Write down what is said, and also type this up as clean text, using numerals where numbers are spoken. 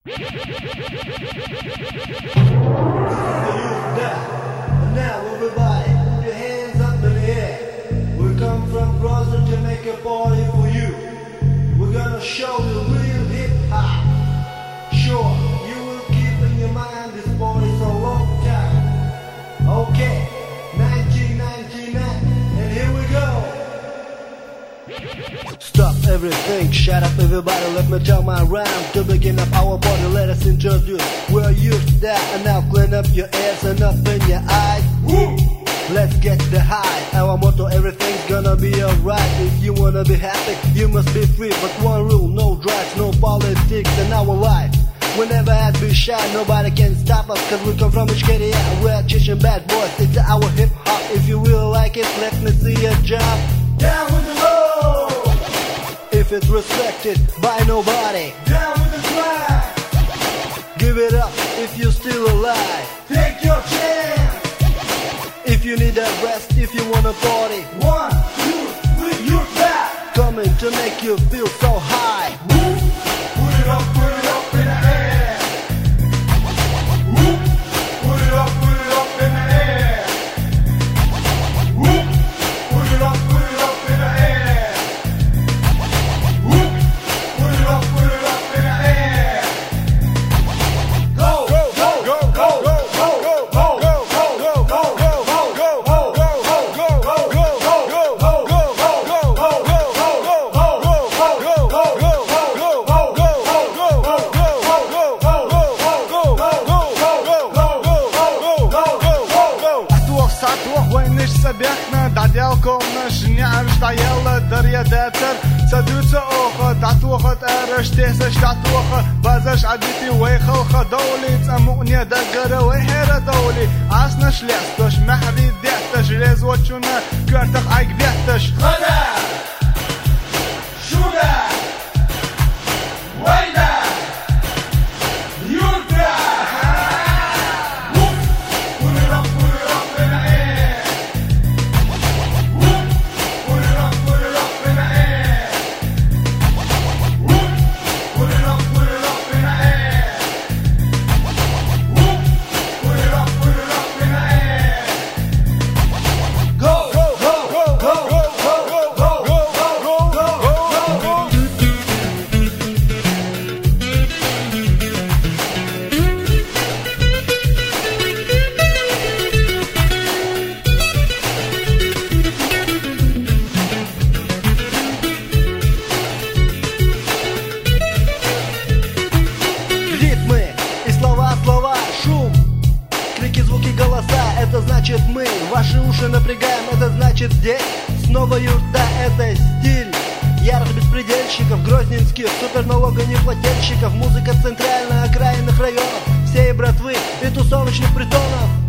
Now everybody, put your hands up in the air. We come from Brazil to make a party for you. We're gonna show you real hip hop. Sure, you will keep in your mind this party for a long time. Okay, 1999, and here we go. Stop everything, shut up everybody, let me tell my rhyme. To begin up our party, let us introduce. We're used to that, and now clean up your ears and up in your eyes. Woo! Let's get the high. Our motto, everything's gonna be alright. If you wanna be happy, you must be free. But one rule, no drugs, no politics in our life. We never had to be shy, nobody can stop us. Cause we come from Ichkeria, we're Chechen bad boys. It's our hip hop, if you really like it, let me see you jump. Down with the road. If it's respected by nobody. Down with the flag. Give it up if you're still alive. Take your chance. If you need a rest, if you wanna party. 1, 2, 3, you're back. Coming to make you feel so high. Woo. Put it up in the air. Woo. Put it up in the air. Woo. Put it up in the air. Woo. Put it up in the air. Go, go, go, go, go, go, go, go, go, go, go, go. Stayella darja deter Sa dytë oħë Tatuħët e shtesë shtatuħë Bazash aditi wejħëllë doli Ca muqnje dhe gërë wejherë doli Asnë shlestësh Mehri djetësh Rezo qënë Kërtëk ajk vjetësh Gëda Shuda Wejda Jurka Это значит мы, ваши уши напрягаем. Это значит здесь снова юрта. Это стиль ярых беспредельщиков, грозненских суперналогонеплательщиков. Музыка центральная, окраинных районов, всей братвы и тусовочных притонов.